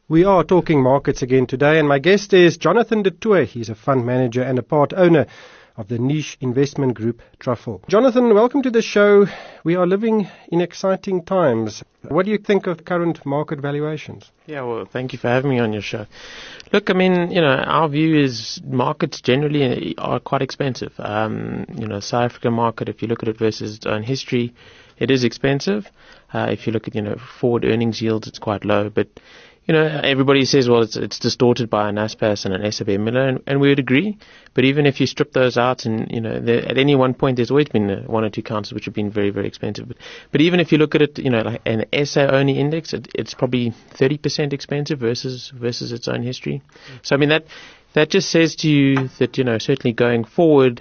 We are talking markets again today, and my guest is Jonathan du Toit. He's a fund manager and a part owner of the niche investment group Truffle. Jonathan, welcome to the show. We are living in exciting times. What do you think of current market valuations? Yeah, well, thank you for having me on your show. Look, I mean, our view is markets generally are quite expensive. South African market, if you look at it versus its own history, it is expensive. If you look at, forward earnings yields, it's quite low. But, everybody says, well, it's distorted by a Naspers and an S&P Miller, and we would agree. But even if you strip those out, and, at any one point, there's always been one or two counters which have been very, very expensive. But even if you look at it, like an SA-only index, it's probably 30% expensive versus its own history. So, I mean, that just says to you that, certainly going forward,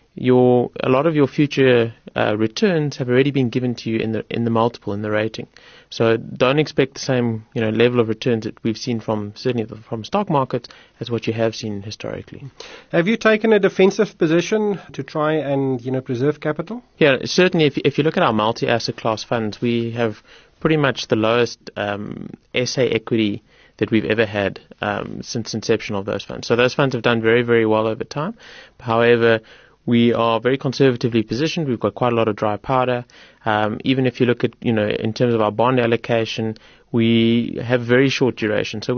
a lot of your future returns have already been given to you in the multiple, in the rating. So don't expect the same level of returns that we've seen certainly from stock markets as what you have seen historically. Have you taken a defensive position to try and preserve capital? Yeah, certainly. If you look at our multi-asset class funds, we have pretty much the lowest SA equity that we've ever had since inception of those funds. So those funds have done very, very well over time. However, we are very conservatively positioned. We've got quite a lot of dry powder. Even if you look at, in terms of our bond allocation, we have very short duration. So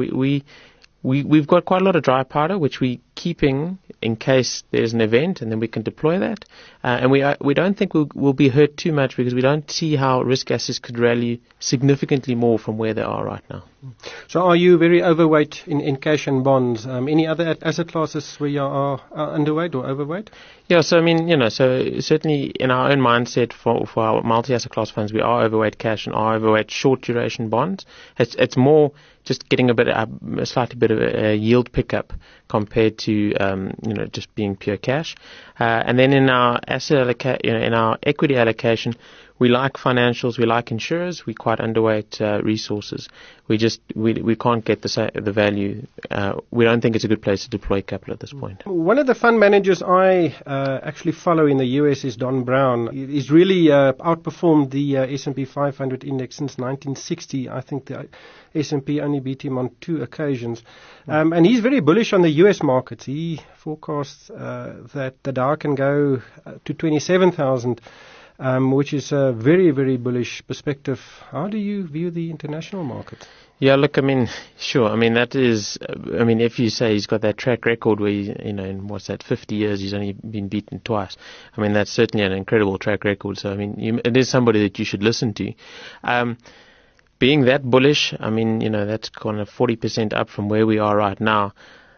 we've got quite a lot of dry powder, which we're keeping in case there's an event, and then we can deploy that. And we don't think we'll be hurt too much, because we don't see how risk assets could rally significantly more from where they are right now. So are you very overweight in cash and bonds? Any other asset classes where you are underweight or overweight? Yeah, so I mean, so certainly in our own mindset for our multi-asset class funds, we are overweight cash and are overweight short duration bonds. It's more just getting a slightly bit of a yield pickup compared to just being pure cash. And then in our in our equity allocation, we like financials, we like insurers, we're quite underweight resources. We can't get the value. We don't think it's a good place to deploy capital at this point. One of the fund managers I actually follow in the US is Don Brown. He's really outperformed the S&P 500 index since 1960. I think the S&P only beat him on 2 occasions. And he's very bullish on the US markets. He forecasts that the Dow can go to 27,000. Which is a very, very bullish perspective. How do you view the international market? Yeah, look, I mean, sure. I mean, that is, if you say he's got that track record where, in 50 years he's only been beaten twice. I mean, that's certainly an incredible track record. So, I mean, it is somebody that you should listen to. Being that bullish, I mean, that's kind of 40% up from where we are right now.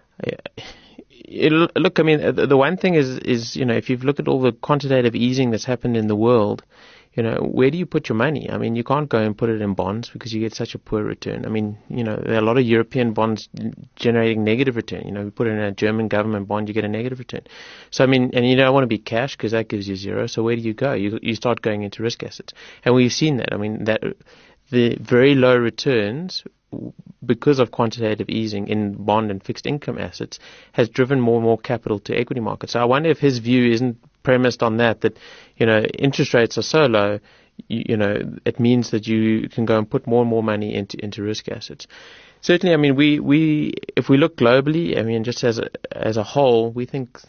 Look, I mean, the one thing is, if you've looked at all the quantitative easing that's happened in the world, where do you put your money? I mean, you can't go and put it in bonds because you get such a poor return. I mean, there are a lot of European bonds generating negative return. You put it in a German government bond, you get a negative return. So, I mean, and you don't want to be cash because that gives you zero. So where do you go? You start going into risk assets. And we've seen that. I mean, that the very low returns because of quantitative easing in bond and fixed income assets has driven more and more capital to equity markets. So I wonder if his view isn't premised on that interest rates are so low, it means that you can go and put more and more money into risk assets. Certainly, I mean, we if we look globally, I mean, just as a whole, we think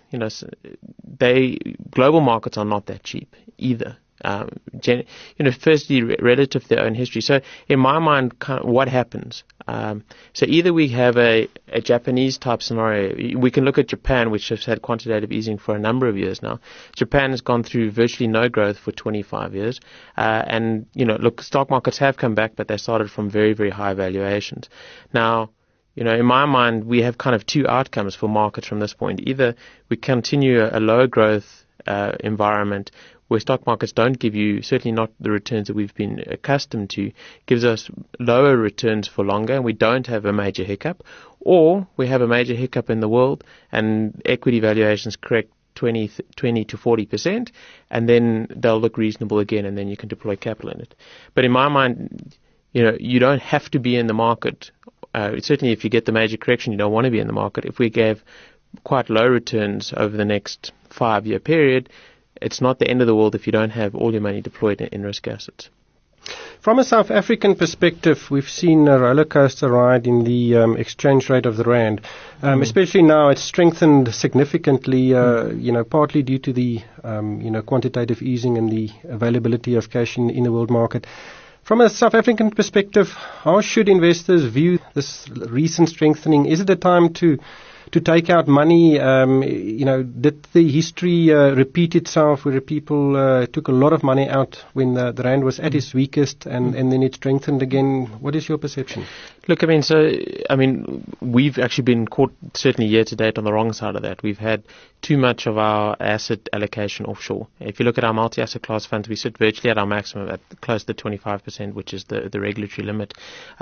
global markets are not that cheap either. Firstly, relative to their own history. So in my mind, what happens? So either we have a Japanese type scenario. We can look at Japan, which has had quantitative easing for a number of years now. Japan has gone through virtually no growth for 25 years. And, look, stock markets have come back, but they started from very, very high valuations. Now, in my mind, we have kind of 2 outcomes for markets from this point. Either we continue a low growth environment where stock markets don't give you, certainly not the returns that we've been accustomed to, gives us lower returns for longer, and we don't have a major hiccup, or we have a major hiccup in the world and equity valuations correct 20 to 40%, and then they'll look reasonable again, and then you can deploy capital in it. But in my mind, you don't have to be in the market. Certainly if you get the major correction, you don't want to be in the market. If we gave quite low returns over the next 5-year period, it's not the end of the world if you don't have all your money deployed in risk assets. From a South African perspective, we've seen a roller coaster ride in the exchange rate of the rand. Especially now, it's strengthened significantly. Partly due to the quantitative easing and the availability of cash in the world market. From a South African perspective, how should investors view this recent strengthening? Is it a time to take out money? Did the history repeat itself where people took a lot of money out when the rand was at its weakest and then it strengthened again? What is your perception? Look, we've actually been caught certainly year to date on the wrong side of that. We've had too much of our asset allocation offshore. If you look at our multi-asset class funds, we sit virtually at our maximum at close to 25%, which is the regulatory limit.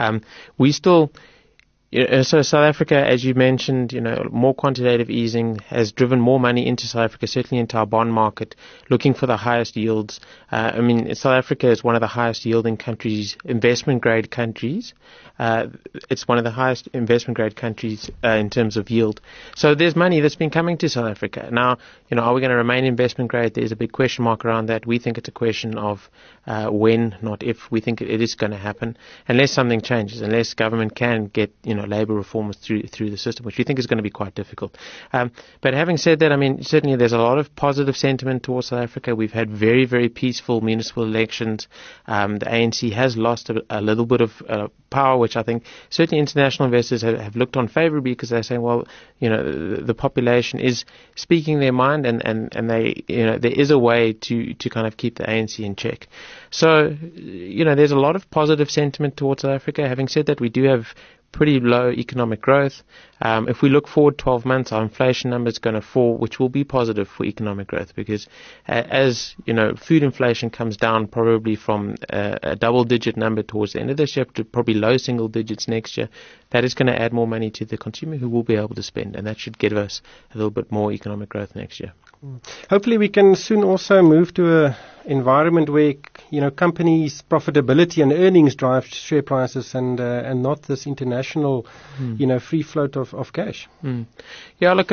So South Africa, as you mentioned, more quantitative easing has driven more money into South Africa, certainly into our bond market, looking for the highest yields. South Africa is one of the highest yielding countries, investment grade countries. It's one of the highest investment grade countries in terms of yield. So there's money that's been coming to South Africa. Now, are we going to remain investment grade? There's a big question mark around that. We think it's a question of when, not if. We think it is going to happen, unless something changes, unless government can get labour reforms through the system, which we think is going to be quite difficult. But having said that, certainly there's a lot of positive sentiment towards South Africa. We've had very, very peaceful municipal elections. The ANC has lost a little bit of power, which I think certainly international investors have looked on favourably, because they're saying, well, the population is speaking their mind, and they, there is a way to kind of keep the ANC in check. So, there's a lot of positive sentiment towards South Africa. Having said that, we do have pretty low economic growth. If we look forward 12 months, our inflation number is going to fall, which will be positive for economic growth, because as food inflation comes down probably from a double-digit number towards the end of this year to probably low single digits next year, that is going to add more money to the consumer, who will be able to spend, and that should give us a little bit more economic growth next year. Hopefully we can soon also move to an environment where companies' profitability and earnings drive share prices, and not this international free float of cash. Yeah, look,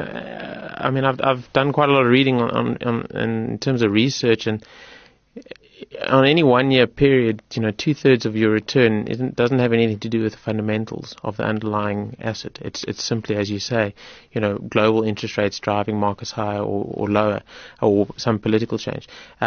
I've done quite a lot of reading on in terms of research, and on any 1 year period, 2/3 of your return doesn't have anything to do with the fundamentals of the underlying asset. It's simply, as you say, global interest rates driving markets higher or lower, or some political change.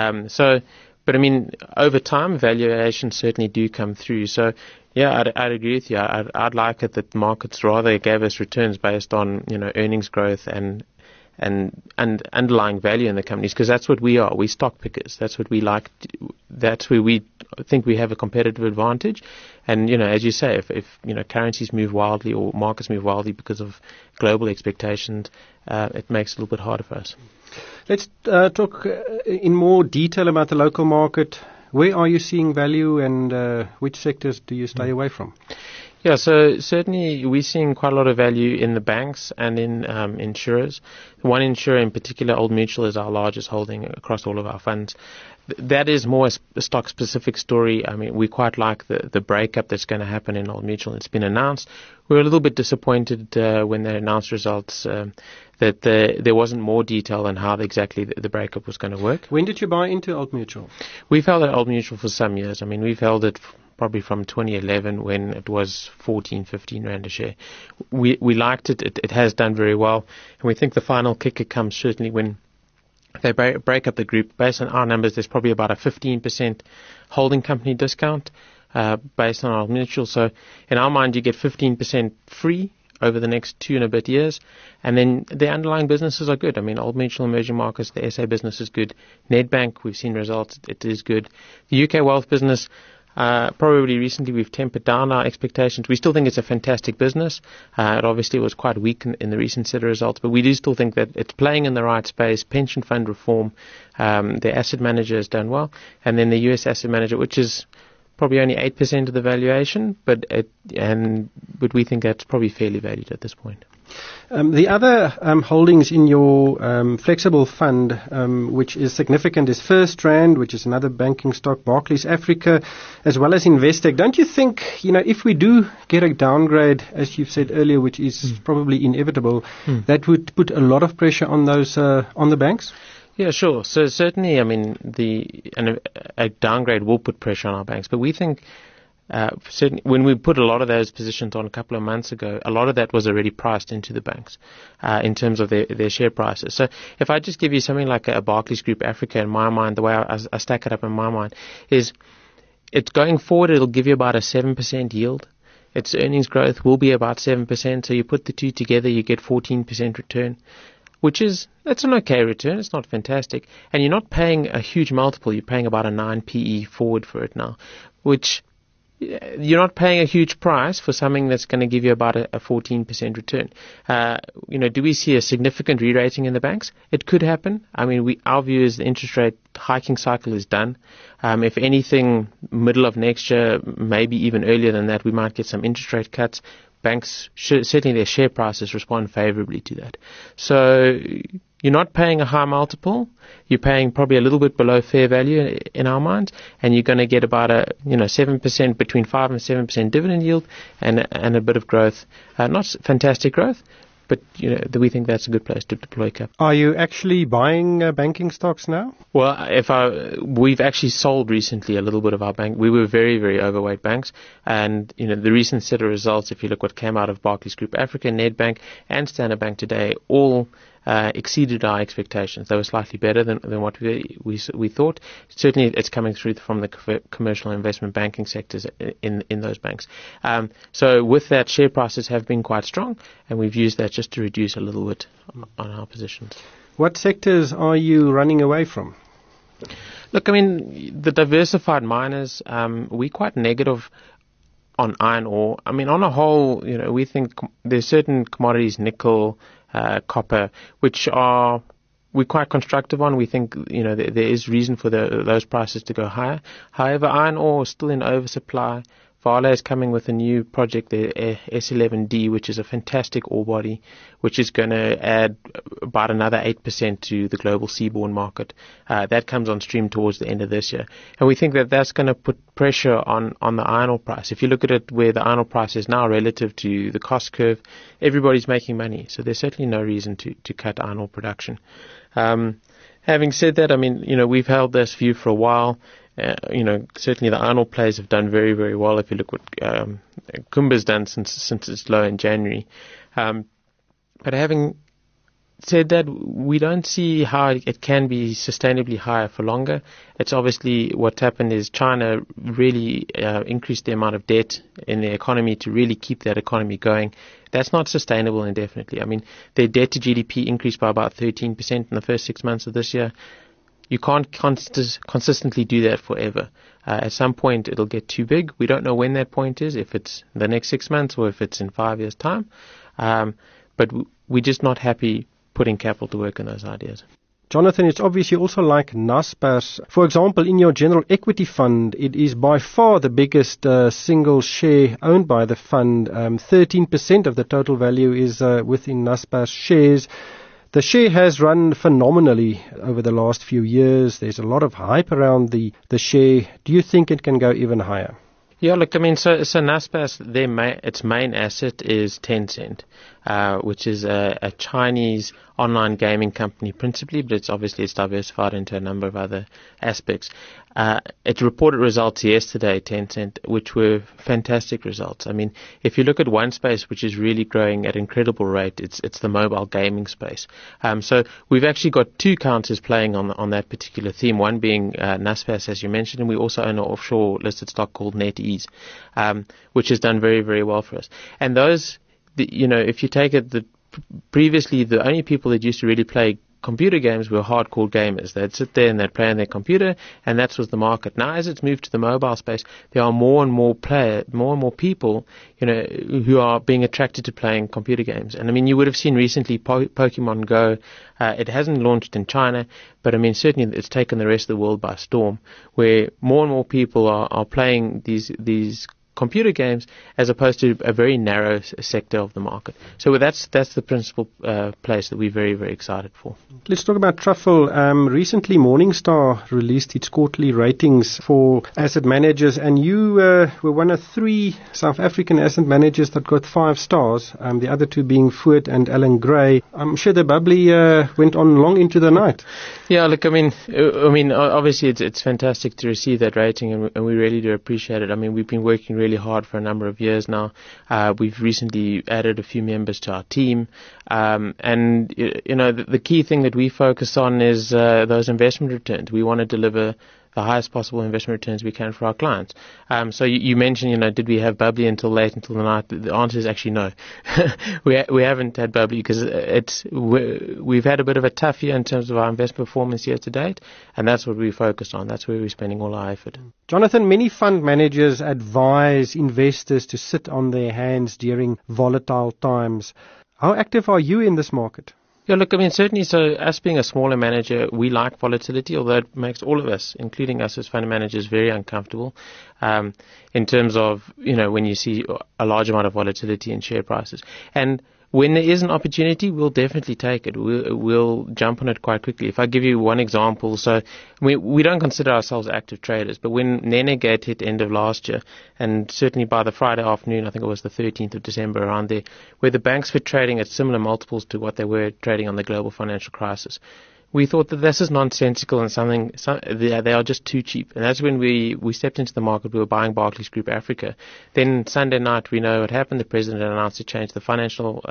But over time, valuations certainly do come through. So, yeah, I'd agree with you. I'd like it that markets rather gave us returns based on earnings growth and underlying value in the companies, because that's what we are. We stock pickers. That's what we like. That's where we think we have a competitive advantage. And as you say, if currencies move wildly or markets move wildly because of global expectations, it makes it a little bit harder for us. Let's talk in more detail about the local market. Where are you seeing value, and which sectors do you stay away from? Yeah, so certainly we're seeing quite a lot of value in the banks and in insurers. One insurer in particular, Old Mutual, is our largest holding across all of our funds. That is more a stock-specific story. We quite like the breakup that's going to happen in Old Mutual. It's been announced. We were a little bit disappointed when they announced results that there wasn't more detail on how exactly the breakup was going to work. When did you buy into Old Mutual? We've held at Old Mutual for some years. We've held it probably from 2011, when it was 14-15 rand a share. We liked it. It has done very well, and we think the final kicker comes certainly when they break up the group. Based on our numbers, there's probably about a 15% holding company discount based on Old Mutual. So in our mind, you get 15% free over the next 2 and a bit years, and then the underlying businesses are good. Old Mutual Emerging Markets, the SA business is good. Nedbank, we've seen results, it is good. The UK wealth business, probably recently we've tempered down our expectations. We still think it's a fantastic business. It obviously was quite weak in the recent set of results, but we do still think that it's playing in the right space. Pension fund reform, the asset manager has done well, and then the US asset manager, which is probably only 8% of the valuation, but we think that's probably fairly valued at this point. The other holdings in your flexible fund, which is significant, is FirstRand, which is another banking stock, Barclays Africa, as well as Investec. Don't you think, if we do get a downgrade, as you've said earlier, which is probably inevitable, that would put a lot of pressure on those on the banks? Yeah, sure. So certainly, I mean, a downgrade will put pressure on our banks, but we think certainly when we put a lot of those positions on a couple of months ago, a lot of that was already priced into the banks in terms of their share prices. So if I just give you something like a Barclays Group Africa, in my mind, the way I stack it up in my mind is it's going forward, it'll give you about a 7% yield. Its earnings growth will be about 7%. So you put the two together, you get 14% return, that's an okay return. It's not fantastic. And you're not paying a huge multiple. You're paying about a 9 PE forward for it now, which you're not paying a huge price for something that's going to give you about a 14% return. Do we see a significant re-rating in the banks? It could happen. I mean, our view is the interest rate hiking cycle is done. If anything, middle of next year, maybe even earlier than that, we might get some interest rate cuts. Banks, certainly their share prices respond favorably to that. So you're not paying a high multiple. You're paying probably a little bit below fair value in our minds, and you're going to get about 7%, between 5 and 7% dividend yield, and a bit of growth. Not fantastic growth, but we think that's a good place to deploy capital. Are you actually buying banking stocks now? Well, we've actually sold recently a little bit of our bank. We were very, very overweight banks, and the recent set of results, if you look what came out of Barclays Group Africa, Nedbank, and Standard Bank today, all exceeded our expectations. They were slightly better than what we thought. Certainly, it's coming through from the commercial and investment banking sectors in those banks. So with that, share prices have been quite strong, and we've used that just to reduce a little bit on our positions. What sectors are you running away from? Look, I mean, the diversified miners, we're quite negative on iron ore. I mean, on a whole, we think there's certain commodities, nickel, copper, which we're quite constructive on. We think, there is reason for those prices to go higher. However, iron ore is still in oversupply. Vale is coming with a new project, the S11D, which is a fantastic ore body, which is going to add about another 8% to the global seaborne market. That comes on stream towards the end of this year. And we think that that's going to put pressure on the iron ore price. If you look at it where the iron ore price is now relative to the cost curve, everybody's making money. So there's certainly no reason to cut iron ore production. Having said that, I mean, we've held this view for a while. Certainly the iron ore players have done very, very well. If you look what Kumba's done since its low in January. But having said that, we don't see how it can be sustainably higher for longer. It's obviously what's happened is China really increased the amount of debt in the economy to really keep that economy going. That's not sustainable indefinitely. I mean, their debt to GDP increased by about 13% in the first 6 months of this year. You can't consistently do that forever. At some point, it'll get too big. We don't know when that point is, if it's the next 6 months or if it's in 5 years' time. But we're just not happy putting capital to work on those ideas. Jonathan, it's obviously also like Naspers. For example, in your general equity fund, it is by far the biggest single share owned by the fund. 13% of the total value is within Naspers shares. The share has run phenomenally over the last few years. There's a lot of hype around the share. Do you think it can go even higher? Yeah, look, I mean, so Naspers, its main asset is Tencent, which is a Chinese online gaming company principally, but it's diversified into a number of other aspects. It reported results yesterday, Tencent, which were fantastic results. I mean, if you look at one space which is really growing at an incredible rate, it's the mobile gaming space. So we've actually got two counters playing on that particular theme, one being Naspers, as you mentioned, and we also own an offshore listed stock called NetEase, which has done very, very well for us. And those, if you take it, previously the only people that used to really play computer games were hardcore gamers. They'd sit there and they'd play on their computer, and that was the market. Now, as it's moved to the mobile space, there are more and more people, who are being attracted to playing computer games. And I mean, you would have seen recently Pokemon Go. It hasn't launched in China, but I mean, certainly it's taken the rest of the world by storm, where more and more people are playing these computer games as opposed to a very narrow sector of the market. So that's the principal place that we're very, very excited for. Let's talk about Truffle. Recently, Morningstar released its quarterly ratings for asset managers, and you were one of 3 South African asset managers that got 5 stars, the other 2 being Foord and Alan Gray. I'm sure the bubbly went on long into the night. Yeah, look, I mean, obviously it's fantastic to receive that rating, and we really do appreciate it. I mean, we've been working really hard for a number of years now. We've recently added a few members to our team, and the key thing that we focus on is those investment returns. We want to deliver the highest possible investment returns we can for our clients. So you mentioned, did we have bubbly until late into the night? The answer is actually no. we haven't had bubbly because we've had a bit of a tough year in terms of our investment performance year to date, and that's what we focused on. That's where we're spending all our effort. Jonathan, many fund managers advise investors to sit on their hands during volatile times. How active are you in this market? Yeah, look, I mean, certainly, so us being a smaller manager, we like volatility, although it makes all of us, including us as fund managers, very uncomfortable in terms of, when you see a large amount of volatility in share prices. And when there is an opportunity, we'll definitely take it. We'll jump on it quite quickly. If I give you one example, so we don't consider ourselves active traders, but when Nenegate hit end of last year, and certainly by the Friday afternoon, I think it was the 13th of December around there, where the banks were trading at similar multiples to what they were trading on the global financial crisis, we thought that this is nonsensical and they are just too cheap. And that's when we stepped into the market. We were buying Barclays Group Africa. Then Sunday night, we know what happened. The president announced to change the financial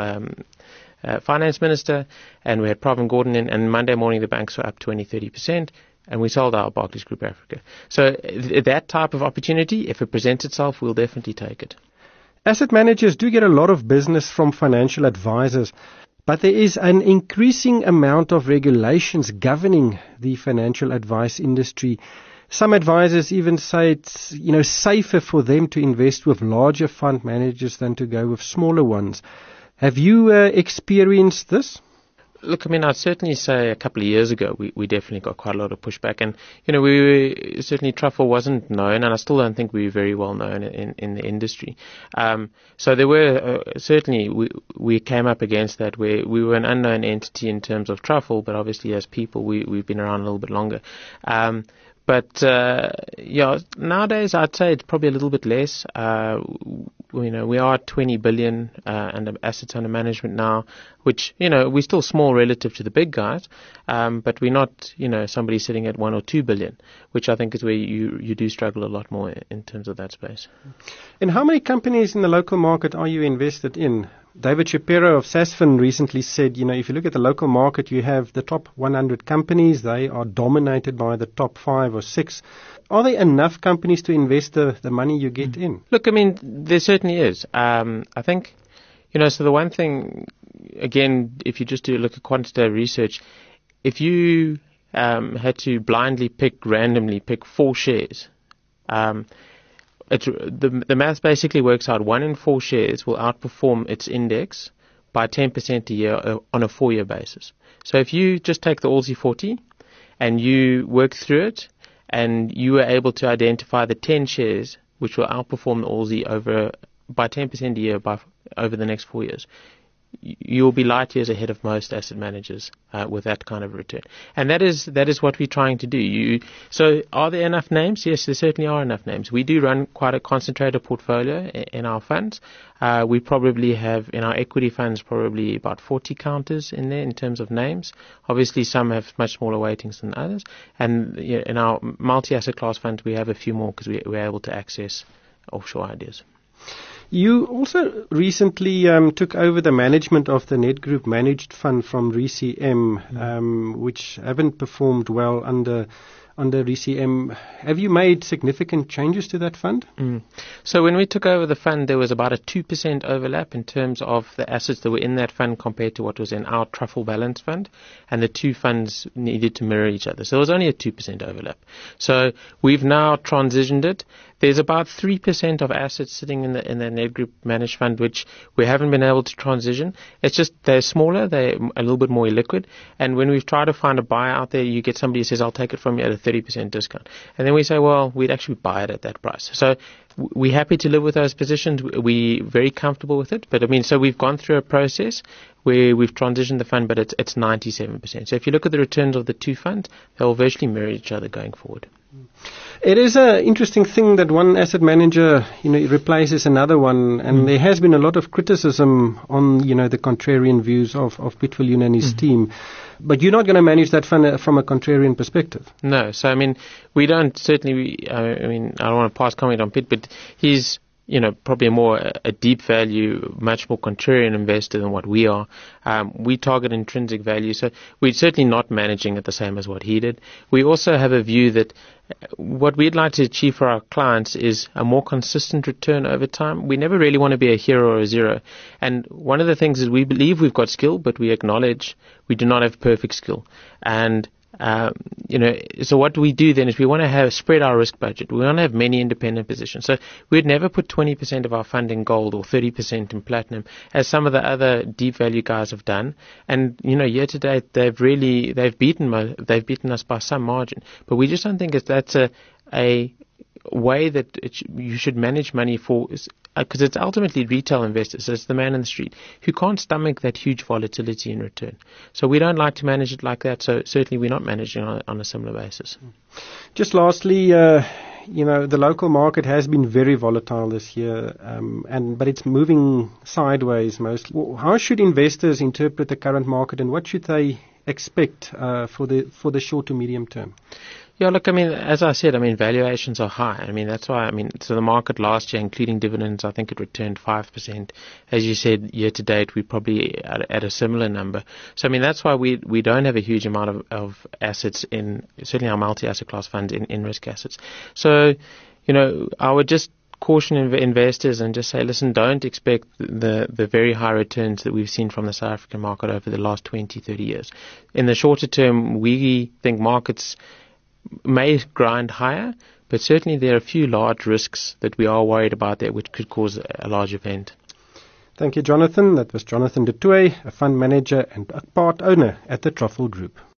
finance minister, and we had Pravin Gordhan in, and Monday morning the banks were up 20-30%. And we sold our Barclays Group Africa. So that type of opportunity, if it presents itself, we'll definitely take it. Asset managers do get a lot of business from financial advisors, but there is an increasing amount of regulations governing the financial advice industry. Some advisors even say it's safer for them to invest with larger fund managers than to go with smaller ones. Have you experienced this? Look, I mean, I'd certainly say a couple of years ago, we definitely got quite a lot of pushback. And, certainly Truffle wasn't known, and I still don't think we were very well known in the industry. So there were, certainly, we came up against that where we were an unknown entity in terms of Truffle, but obviously as people, we've been around a little bit longer. But nowadays I'd say it's probably a little bit less. We are at 20 billion and assets under management now, which we're still small relative to the big guys, but we're not somebody sitting at 1 or 2 billion, which I think is where you do struggle a lot more in terms of that space. And how many companies in the local market are you invested in? David Shapiro of Sasfin recently said, if you look at the local market, you have the top 100 companies. They are dominated by the top 5 or 6. Are there enough companies to invest the money you get in? Look, I mean, there certainly is. I think, so the one thing, again, if you just look at quantitative research, if you had to randomly pick 4 shares, the math basically works out 1 in 4 shares will outperform its index by 10% a year on a 4-year basis. So if you just take the Aussie 40 and you work through it and you were able to identify the 10 shares which will outperform the Aussie by 10% a year over the next 4 years, you'll be light years ahead of most asset managers with that kind of return. And that is what we're trying to do. So are there enough names? Yes, there certainly are enough names. We do run quite a concentrated portfolio in our funds. We probably have, in our equity funds, probably about 40 counters in there in terms of names. Obviously, some have much smaller weightings than others. And in our multi-asset class funds, we have a few more because we're able to access offshore ideas. You also recently took over the management of the Net Group managed fund from RCM, which haven't performed well under RCM. Have you made significant changes to that fund? So when we took over the fund, there was about a 2% overlap in terms of the assets that were in that fund compared to what was in our Truffle Balance Fund, and the two funds needed to mirror each other. So there was only a 2% overlap. So we've now transitioned it. There's about 3% of assets sitting in the Net Group managed fund, which we haven't been able to transition. It's just they're smaller, they're a little bit more illiquid. And when we've tried to find a buyer out there, you get somebody who says, I'll take it from you at a 30% discount. And then we say, well, we'd actually buy it at that price. So we're happy to live with those positions. We're very comfortable with it. But I mean, so we've gone through a process where we've transitioned the fund, but it's 97%. So if you look at the returns of the two funds, they'll virtually mirror each other going forward. It is an interesting thing that one asset manager, replaces another one, and there has been a lot of criticism on, the contrarian views of Piet Viljoen and his team. But you're not going to manage that fund from a contrarian perspective. No. So, I mean, we don't certainly, I don't want to pass comment on Piet, but he's, probably a deep value, much more contrarian investor than what we are. We target intrinsic value, so we're certainly not managing it the same as what he did. We also have a view that what we'd like to achieve for our clients is a more consistent return over time. We never really want to be a hero or a zero. And one of the things is we believe we've got skill, but we acknowledge we do not have perfect skill. And so what we do then is we want to spread our risk budget. We want to have many independent positions. So we'd never put 20% of our fund in gold or 30% in platinum, as some of the other deep value guys have done. And year to date they've beaten us by some margin. But we just don't think that's a way that you should manage money for. Because it's ultimately retail investors, so it's the man in the street, who can't stomach that huge volatility in return. So we don't like to manage it like that, so certainly we're not managing on a similar basis. Just lastly, the local market has been very volatile this year, but it's moving sideways mostly. How should investors interpret the current market, and what should they expect for the short to medium term? Yeah, look, as I said, valuations are high. That's why, so the market last year, including dividends, I think it returned 5%. As you said, year to date, we're probably at a similar number. So, that's why we don't have a huge amount of assets in, certainly our multi-asset class funds in risk assets. So, I would just caution investors and just say, listen, don't expect the very high returns that we've seen from the South African market over the last 20, 30 years. In the shorter term, we think markets may grind higher, but certainly there are a few large risks that we are worried about there which could cause a large event. Thank you, Jonathan. That was Jonathan du Toit, a fund manager and a part owner at the Truffle Group.